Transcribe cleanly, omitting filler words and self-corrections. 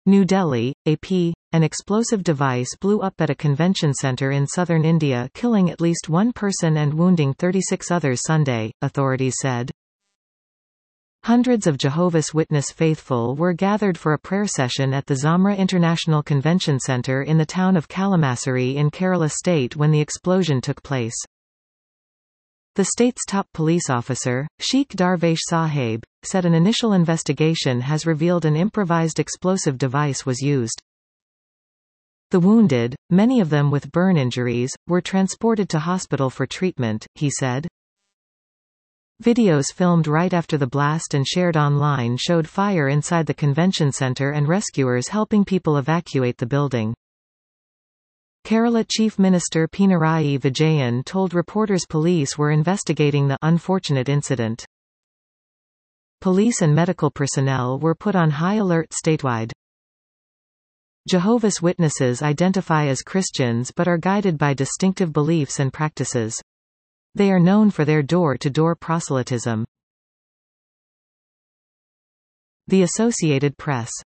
New Delhi, AP. An explosive device blew up at a convention centre in southern India, killing at least one person and wounding 36 others Sunday, authorities said. Hundreds of Jehovah's Witness faithful were gathered for a prayer session at the Zamra International Convention Centre in the town of Kalamassery in Kerala state when the explosion took place. The state's top police officer, Sheikh Darvesh Sahib, said an initial investigation has revealed an improvised explosive device was used. The wounded, many of them with burn injuries, were transported to hospital for treatment, he said. Videos filmed right after the blast and shared online showed fire inside the convention center and rescuers helping people evacuate the building. Kerala Chief Minister Pinarayi Vijayan told reporters police were investigating the unfortunate incident. Police and medical personnel were put on high alert statewide. Jehovah's Witnesses identify as Christians but are guided by distinctive beliefs and practices. They are known for their door-to-door proselytism. The Associated Press